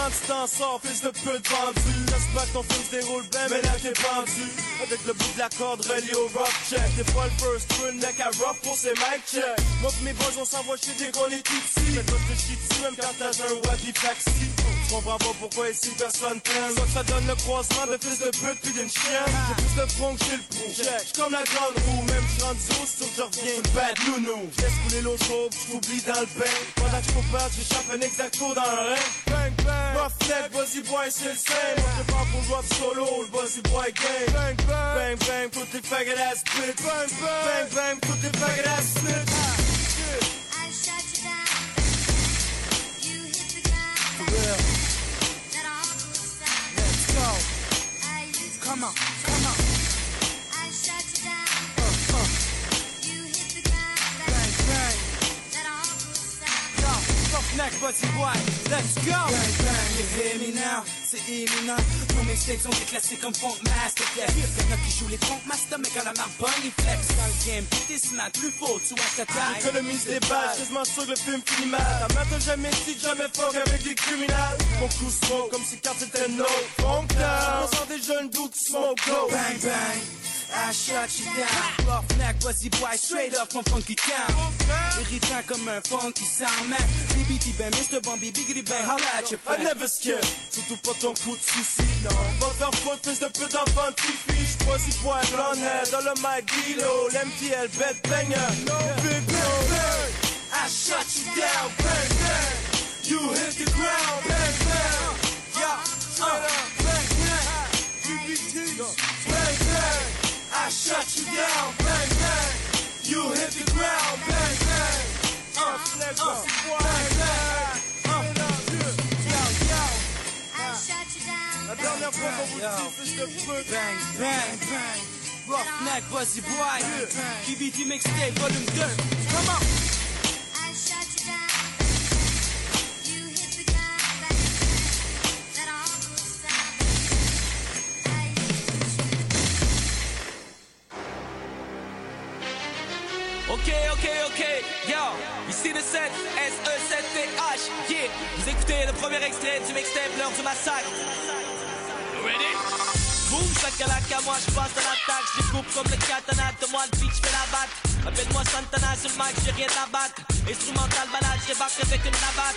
quand tu t'en sors, fils de pute vendu. J'espère que ton film se déroule bien, mais là t'es pendu. Avec le bout de la corde relié au rough check. T'es pas le first true, le mec à rough pour ses mic check. Moi pis mes boys on s'envoie chier dès qu'on est tout petit. Mais toi te chier dessus même quand t'as un wabi taxi. Tu comprends pas pourquoi ici personne t'aime. Soit que ça donne le croisement de fils de pute pis d'une chienne. J'ai plus de front que j'ai le prou. J'suis comme la grande roue, même j'suis rendu au sur je reviens bad nounou. J'laisse couler l'eau chaude, j't'oublie dans le bain. Pendant que j'cours perdre, j'échappe un exacto dans le ring. Bang bang, rough neck, vas-y boy c'est le same. Moi je pars pour drop solo, le vas-y boy game. Bang bang, bang bang, put tes faggot ass bitch. Bang bang, bang bang, put tes faggot ass bitch. I shut you down. You hit the ground. For real. That awful sound. Let's go. I used to Come on, shoot. come on. I shut you down. You hit the ground. Bang bang. That awful sound. Yo, rough neck, buzzy boy. Let's go. Bang bang, you hear me now? C'est imminent. Nos mixtapes sont des classiques comme Funk Masterclass. Y'en a qui jouent les Funk Master, mais quand la Narbonne il flex. Dans le game, pis t'es smart, plus faux, tu vois ta taille. Économise des balles, quasiment sûr que le film finit mal. Ta mère t'a jamais dit de jamais fuck avec des criminels. Mon coup smoke comme si carte c'était no. Funk down, on sent des jeunes doux qui smoke go. Bang bang, I shut you down. Rough neck, buzzy boy, straight up from Funky Town. Irritant comme un funky sound man. BBT ben, Mr. Bambi, Biggity bang, holla at your I friend. never skip, surtout pas ton coup de suicide, non. Va te faire foutre, fils de pute d'enfant de fifi. J'poisie bois, blonde, dans le mic, Dilo, l'MTL, bête banger. No big bang bang, I shut you down. Bang bang, you hit the ground. Bang bang, yeah, bang bang, BBT, bang bang, I shut you down. Bang bang, you hit the ground. Bang bang, flex, boy, bang bang, I shut you down. La dernière fois qu'on vous dit, fils de pute. bang bang bang. Rough neck, buzzy boy. BBT mixtape volume 2. Come on. I shut you down. You hit the ground. That awful sound. I used to Ok, yo, ici le 7, S-E-7-T-H, yeah. Vous écoutez le premier extrait du mixtape L'heure du massacre. Ready? Boum, chakalaka, moi je passe dans l'attaque. Je découpe comme le katana, de moi le beat, je fais la batte. Appelle-moi Santana sur le mic, j'ai rien à battre. Instrumental balade, je débarque avec une navate.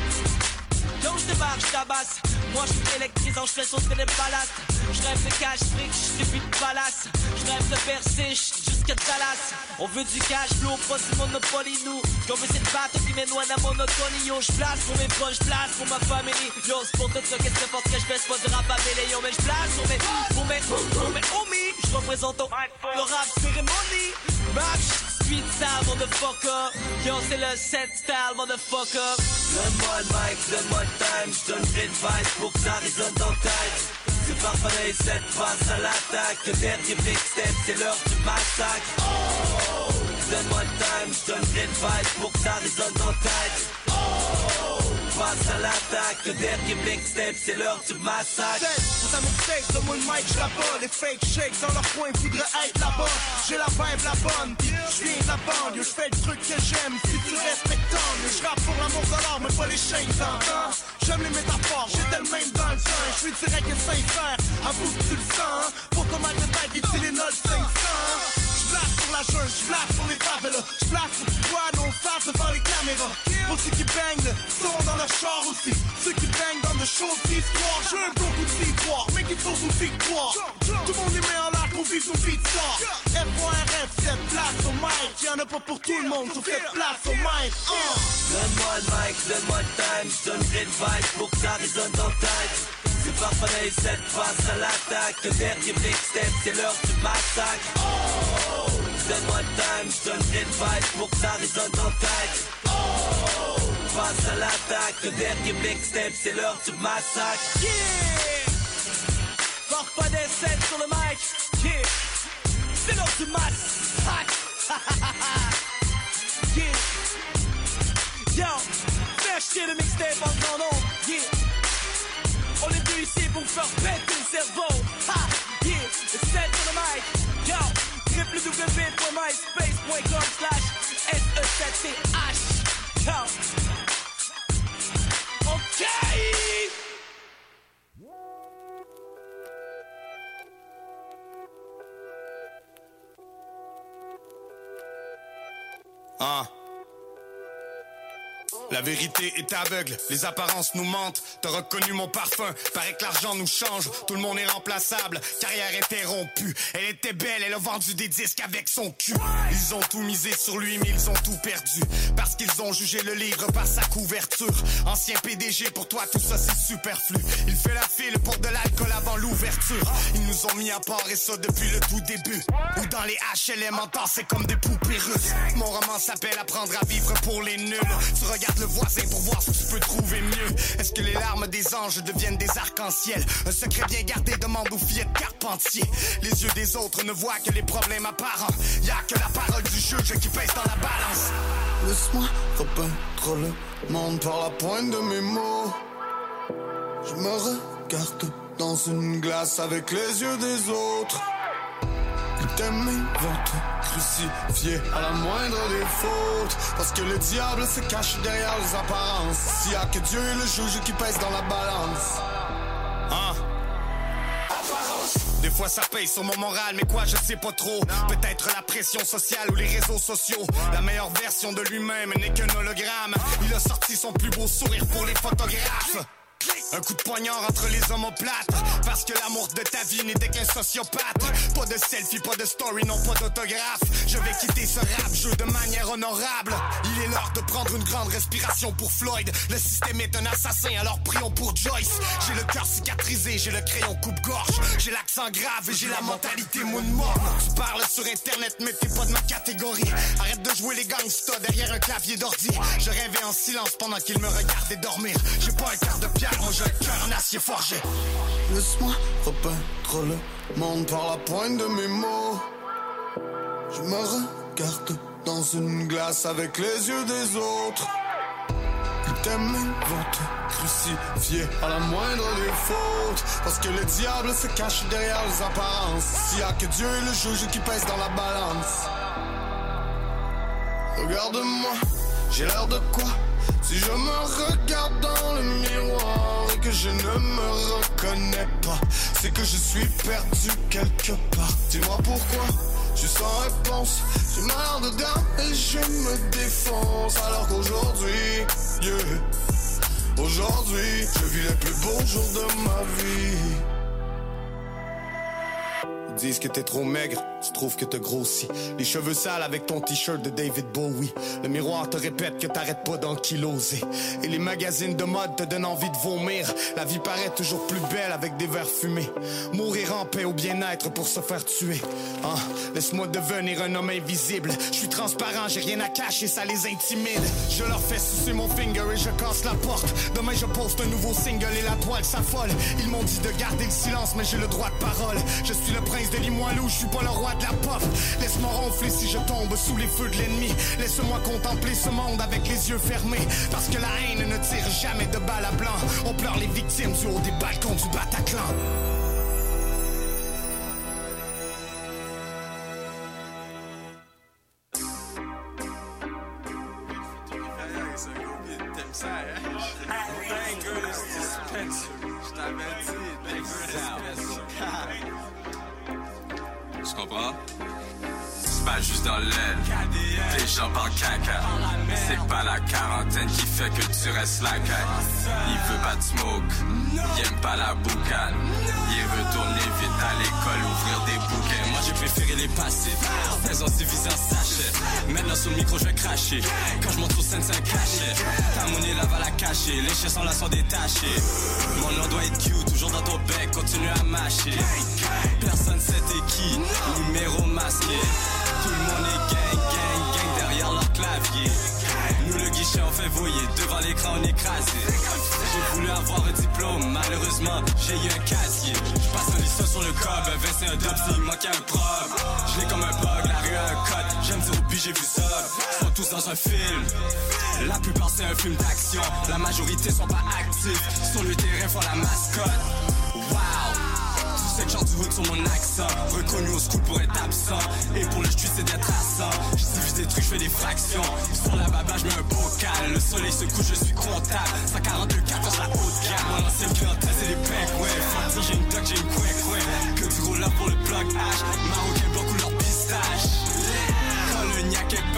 Donc je débarque, je tabasse. Moi je suis électrisant, je fais sauter les ballasts. Je rêve de cash fric, je suis de palace. Je rêve de percer jusqu'à Dallas. On veut du cash flow, pas du Monopoly nous. Qu'on veut cette battle qui mène loin de la monotonie. Yo, je place pour mes proches, je place pour ma famille. Yo, c'est pour tout ça, qu'est-ce que n'importe que je fais, c'est pas du rap à mêler. Yo, mais je place pour mes homies. Je représente le rap cérémonie. Match, street style, motherfucker. Yo, c'est le set style, motherfucker. Donne-moi le mic, donne-moi le time, je donnerai le vibe pour que ça résonne dans ta tête. C'est parfait, cette passe à l'attaque. Le dernier big step, c'est l'heure du massacre. Oh, donne-moi le time, je donnerai le vibe pour que ça résonne dans ta tête. Oh, passe à l'attaque. Le dernier big step, c'est l'heure du massacre. Pour ta mixtape, donne-moi le mic, je la bats. Les fake shakes dans leur coin voudraient être là-bas. J'ai la vibe, la bonne, je viens de la bande. Yo, je fais le truc que j'aime, si tu respectes tant. Yo, je rappe pour l'amour de l'art, mais pas les chaînes d'antan. J'aime les métaphores, j'étais le même dans le sang. Je suis direct et sincère, avoue que tu le sens. Pour ton mic de tête, ici les notes 500. J'blasse pour la jeune, j'blasse pour les favelas. J'blasse pour que tu vois nos faces devant les caméras. Pour ceux qui baignent, sont dans le char aussi. Ceux qui baignent dans de choses d'histoire. J'ai un bon coup d'histoire, mais qu'il faut une victoire. Tout le monde les met en l'air pour vivre son vie de sort. F.R.F, cette place au mic. Y'en a pas pour tout le monde, sauf cette place au mic. Donne-moi le mic, donne-moi le time, je donnerai le vibe pour que ça résonne dans ta tête. C'est parfait, cette passe à l'attaque. Le dernier big step, c'est l'heure du massacre. Oh, donne-moi le time, je donnerai le vibe pour que ça résonne dans ta tête. Oh, passe à l'attaque. Le dernier big step, c'est l'heure du massacre. Yeah! Barre pas des scènes sur le mic. Yeah! C'est l'heure du massacre. Yeah! Yo! Fais acheter le mixtape en grand nombre. Yeah! On est venu ici pour faire péter le cerveau. Ha! Yeah! Le 7 sur le mic. Yo! www.myspace.com/SE7CH. Yo! OK! La vérité est aveugle, les apparences nous mentent. T'as reconnu mon parfum, paraît que l'argent nous change. Tout le monde est remplaçable, carrière interrompue. Elle était belle, elle a vendu des disques avec son cul. Ils ont tout misé sur lui, mais ils ont tout perdu. Parce qu'ils ont jugé le livre par sa couverture. Ancien PDG, pour toi tout ça c'est superflu. Il fait la file pour de l'alcool avant l'ouverture. Ils nous ont mis à part et ça depuis le tout début. Ou dans les HLM en temps, c'est comme des poupées russes. Mon roman s'appelle Apprendre à vivre pour les nuls. Tu regardes le voisin pour voir si tu peux trouver mieux. Est-ce que les larmes des anges deviennent des arcs-en-ciel? Un secret bien gardé demande aux fillettes Carpentier. Les yeux des autres ne voient que les problèmes apparents. Y'a que la parole du juge qui pèse dans la balance. Laisse-moi repeindre le monde par la pointe de mes mots. Je me regarde dans une glace avec les yeux des autres. Ils t'aiment, ils vont te crucifier à la moindre des fautes. Parce que le diable se cache derrière les apparences. S'il y a que Dieu et le juge qui pèsent dans la balance. Des fois ça paye sur mon moral, mais quoi je sais pas trop. Peut-être la pression sociale ou les réseaux sociaux. La meilleure version de lui-même n'est qu'un hologramme. Il a sorti son plus beau sourire pour les photographes. Un coup de poignard entre les omoplates. Parce que l'amour de ta vie n'était qu'un sociopathe. Pas de selfie, pas de story, non pas d'autographe. Je vais quitter ce rap-jeu de manière honorable. Il est l'heure de prendre une grande respiration pour Floyd. Le système est un assassin, alors prions pour Joyce. J'ai le cœur cicatrisé, j'ai le crayon coupe-gorge. J'ai l'accent grave et j'ai la mentalité moon-mort. Tu parles sur internet mais t'es pas de ma catégorie. Arrête de jouer les gangsters derrière un clavier d'ordi. Je rêvais en silence pendant qu'ils me regardaient dormir. J'ai pas un quart de pierre, moi j'ai un cœur en acier forgé. Laisse-moi repeindre le monde par la pointe de mes mots. Je me regarde dans une glace avec les yeux des autres. Ils t'aiment, ils vont te crucifier à la moindre des fautes. Parce que le diable se cache derrière les apparences. S'il y a que Dieu et le juge qui pèsent dans la balance. Regarde-moi, j'ai l'air de quoi? Si je me regarde dans le miroir et que je ne me reconnais pas, c'est que je suis perdu quelque part. Dis-moi pourquoi, je suis sans réponse. J'ai mal dedans et je me défonce. Alors qu'aujourd'hui, aujourd'hui, je vis les plus beaux jours de ma vie. Ils disent que t'es trop maigre, tu trouves que t'as grossi. Les cheveux sales avec ton t-shirt de David Bowie. Le miroir te répète que t'arrêtes pas d'enkyloser. Et les magazines de mode te donnent envie de vomir. La vie paraît toujours plus belle avec des verres fumés. Mourir en paix ou bien-être pour se faire tuer. Laisse-moi devenir un homme invisible. Je suis transparent, j'ai rien à cacher, ça les intimide. Je leur fais sucer mon finger et je casse la porte. Demain je poste un nouveau single et la toile s'affole. Ils m'ont dit de garder le silence mais j'ai le droit de parole. Je suis le prince de Limoilou, je suis pas le roi de la pop. Laisse-moi ronfler si je tombe sous les feux de l'ennemi. Laisse-moi contempler ce monde avec les yeux fermés. Parce que la haine ne tire jamais de balles à blanc. On pleure les victimes du haut des balcons du Bataclan. Tu comprends? C'est pas juste dans l'aile, des gens parlent caca. C'est pas la quarantaine qui fait que tu restes la caille. Il veut pas de smoke, il aime pas la boucane. Il est retourné vite à l'école, ouvrir des bouquins. Moi j'ai préféré les passer, elles ont divisé en sachet. Maintenant sur le micro je vais cracher, quand je monte sur scène c'est un cachet. Ta monnaie là va la cacher, les chiens sont là sont détachés. Mon nom doit être cute, toujours dans ton bec, continue à mâcher. Personne sait t'es qui, numéro masqué. Tout le monde est gang, gang, gang derrière leur clavier. Nous le guichet on fait voyer, devant l'écran on écrasé. J'ai voulu avoir un diplôme, malheureusement j'ai eu un casier. Je passe un lycée sur le cob, c'est un dub s'il manquait un prof. Je l'ai comme un bug, la rue a un code, j'aime dire au j'ai vu ça. Ils sont tous dans un film, la plupart c'est un film d'action. La majorité sont pas actifs, sur le terrain font la mascotte. Wow! C'est que genre du hood sur mon accent. Reconnu au school pour être absent. Et pour le street c'est d'être assant. Je divise des trucs, je fais des fractions. Sur la baba je mets un bocal. Le soleil se couche, je suis comptable. 142 14 la haute gamme. Mon ancienne clientèle c'est les pecs, ouais. Faut dire j'ai une doc, j'ai une couette. Que du roll up pour le plug H. Marocain blanc couleur pistache. Colonia, quel pas XO.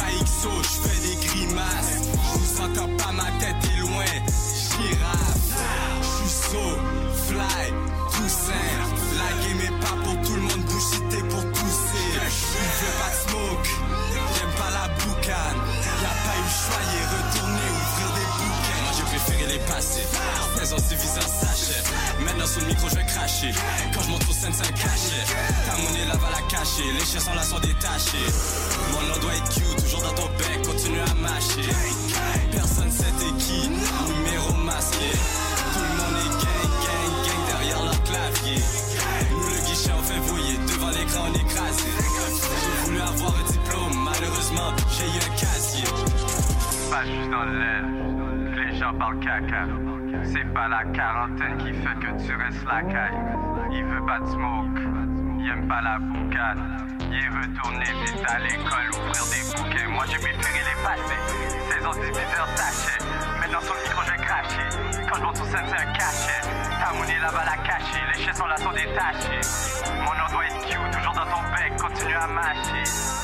saut, j'fais des grimaces. J'vous entends pas, ma tête est loin. Girafe, j'suis saut, fly, Toussaint. La game est pas pour tout le monde, bouge si t'es pour tousser. Il veut pas de smoke, j'aime pas la boucane. Y'a pas eu le choix, il est retourné ouvrir des bouquins. Moi j'ai préféré les passer, maison divisée en sachet. Maintenant sur le micro je vais cracher. Quand je monte sur scène c'est un cachet. Ta monnaie là va la cacher, les chiens sont là sont détachés. Mon nom doit être cute, toujours dans ton bec, continue à mâcher. Personne sait t'es qui, numéro masqué. Tout le monde est gang, gang, gang derrière leur clavier. Nous le guichet on fait voyer, devant l'écran on est écrasé. J'ai voulu avoir un diplôme, malheureusement j'ai eu un casier. Pas juste dans l'aile, les gens parlent caca. C'est pas la quarantaine qui fait que tu restes la caille. Il veut pas de smoke, il aime pas la boucane. Il est retourné vite à l'école ouvrir des bouquets. Moi j'ai préféré les passer, saison 18h tachée. Maintenant sur le micro je vais cracher. Quand je monte sur scène c'est un cachet. Ta monnaie là-bas la cacher, les chiens sont là sont détachés. Mon nom doit être cute, toujours dans ton bec, continue à mâcher.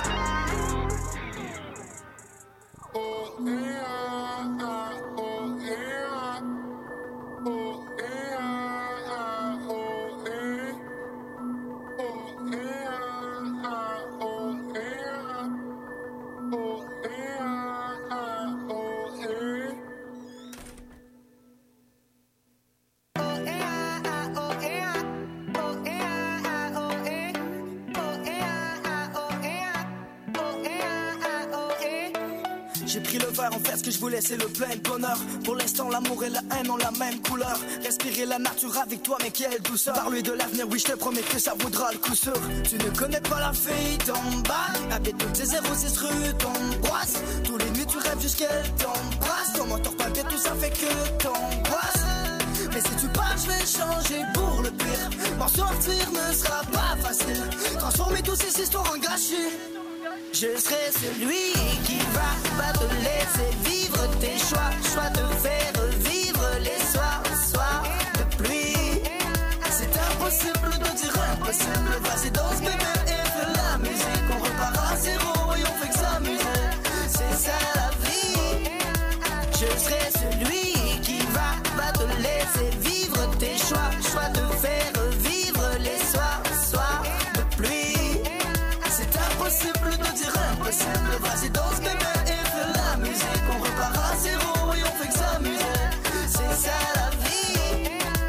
J'ai pris le verre en fait, ce que je voulais c'est le plein de bonheur. Pour l'instant l'amour et la haine ont la même couleur. Respirer la nature avec toi mais quelle douceur. Parler de l'avenir, oui je te promets que ça vaudra le coup sûr. Tu ne connais pas la fille d'en bas. Habite toutes tes 06 rue t'embrasse. Tous les nuits tu rêves jusqu'elle t'embrasse. Ton moteur palpite, tout ça fait que t'angoisses. Mais si tu pars je vais changer pour le pire. M'en sortir ne sera pas facile. Transformer toutes ces histoires en gâchis. Je serai celui qui va te laisser vivre tes choix. Choix de faire vivre les soirs de pluie. C'est impossible de dire impossible. Vas-y danse bébé et fais la musique. On repart à zéro et on fait que s'amuser. C'est ça la vie. Je serai celui qui va te laisser vivre tes choix. Choix de faire vivre les soirs de pluie. C'est impossible de dire impossible. Vas-y danse bébé et fais la musique. On repart à zéro et on fait que s'amuser. C'est ça la vie.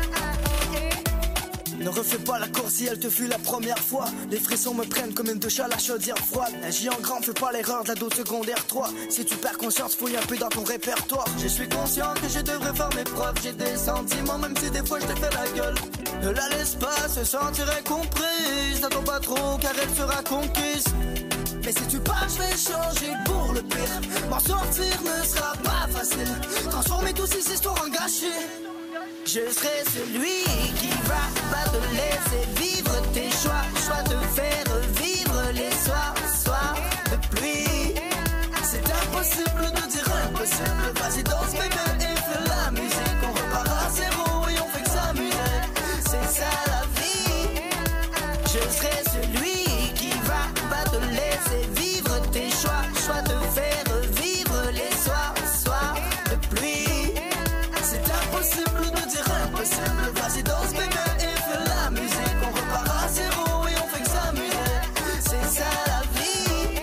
Ne refais pas la course si elle te fut la première fois. Les frissons me prennent comme une douche à la chaudière froide. Agis en grand, fais pas l'erreur de la dose secondaire 3. Si tu perds conscience, fouille un peu dans ton répertoire. Je suis conscient que je devrais faire mes preuves. J'ai des sentiments même si des fois je te fais la gueule. Ne la laisse pas se sentir incomprise. N'attends pas trop car elle sera conquise. Mais si tu pars, je vais changer pour le pire. M'en sortir ne sera pas facile. Transformer toutes ces histoires en gâchis. Je serai celui qui va te laisser vivre tes choix. Choix de faire vivre les soirs de pluie. C'est impossible de dire impossible. Vas-y danse bébé et fais la musique. On repart à zéro et on fait que s'amuser. C'est ça la vie. Je serai celui qui va te laisser vivre tes choix. Choix de faire vivre les soirs de pluie. C'est impossible de dire impossible. Vas-y danse bébé et fais la musique. On repart à zéro et on fait que s'amuser. C'est ça la vie.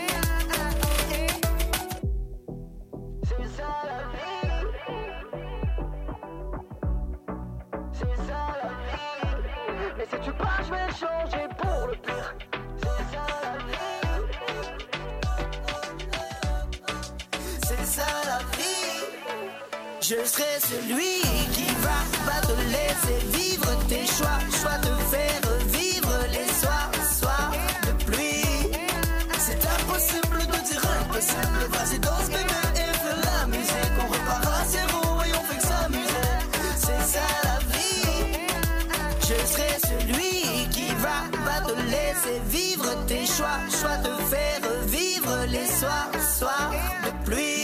C'est ça la vie. C'est ça la vie. Mais si tu pars je vais changer pour le pire. C'est ça la vie. C'est ça la vie. Je serai celui qui va te laisser vivre tes choix. Choix de faire vivre les soirs de pluie. C'est impossible de dire impossible. Vas-y danse bébé et fais la musique. On repart à zéro et on fait que s'amuser. C'est ça la vie. Je serai celui qui va te laisser vivre tes choix. Choix de faire vivre les soirs de pluie.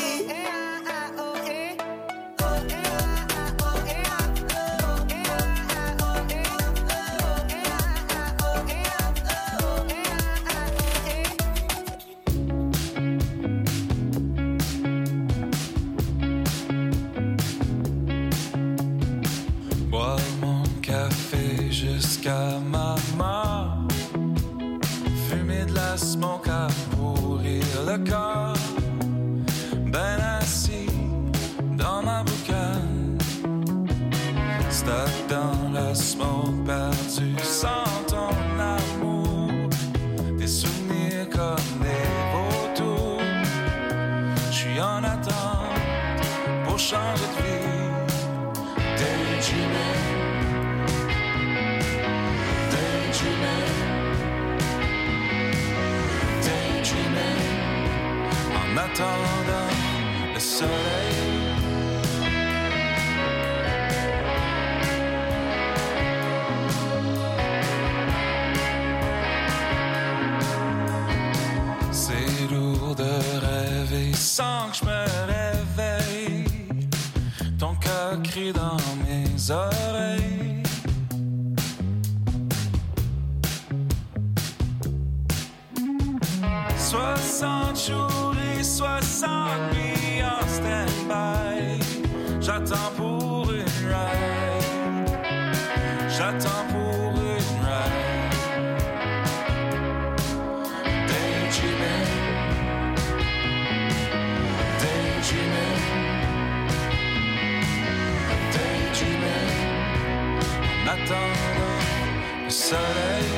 jusqu'à ma mort. Fumer de la smoke à pourrir le corps. Ben assis dans ma boucane. Stuck dans la smoke, perdu sans ton amour. Des souvenirs comme des vautours. J'suis en attente pour changer de vie. Daydreaming, daydreaming, daydreaming. En attendant le soleil. C'est lourd de rêver sans que je me réveille. Ton cœur crie dans mes oreilles. « 60 jours et 60 nuits en stand-by. J'attends pour une ride. J'attends pour une ride. Daydreaming, daydreaming, daydreaming. En attendant le soleil.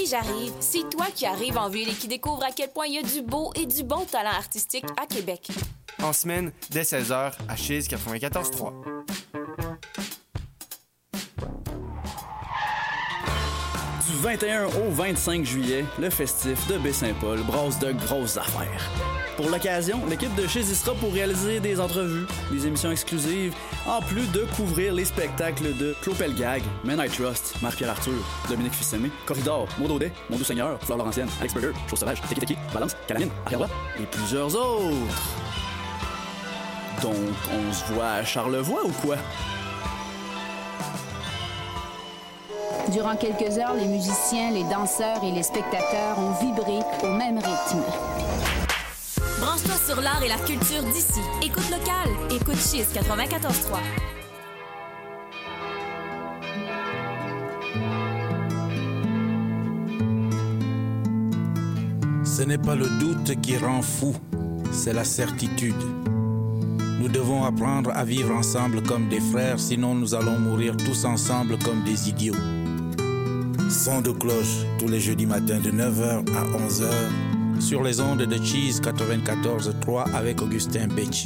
j'arrive, c'est toi qui arrives en ville et qui découvre à quel point il y a du beau et du bon talent artistique à Québec. En semaine, dès 16h, à Chiz 94.3. Du 21 au 25 juillet, le festif de Baie-Saint-Paul brasse de grosses affaires. Pour l'occasion, l'équipe de Chiz y sera pour réaliser des entrevues, des émissions exclusives, en plus de couvrir les spectacles de Claude Pelgag, Men I Trust, Marc-Pierre Arthur, Dominique Fils-Aimé, Corridor, Maud Audet, Mon Doux Seigneur, Fleur Laurentienne, Alex Burger, Chose Sauvage, Teki Teki, Balance, Calamine, Arrière-Droite et plusieurs autres. Donc, on se voit à Charlevoix ou quoi? Durant quelques heures, les musiciens, les danseurs et les spectateurs ont vibré au même rythme. Branche-toi sur l'art et la culture d'ici. Écoute local. Écoute Chiz 94.3. Ce n'est pas le doute qui rend fou, c'est la certitude. Nous devons apprendre à vivre ensemble comme des frères, sinon nous allons mourir tous ensemble comme des idiots. Son de cloche tous les jeudis matins de 9h à 11h sur les ondes de Chiz 94.3 avec Augustin Becci.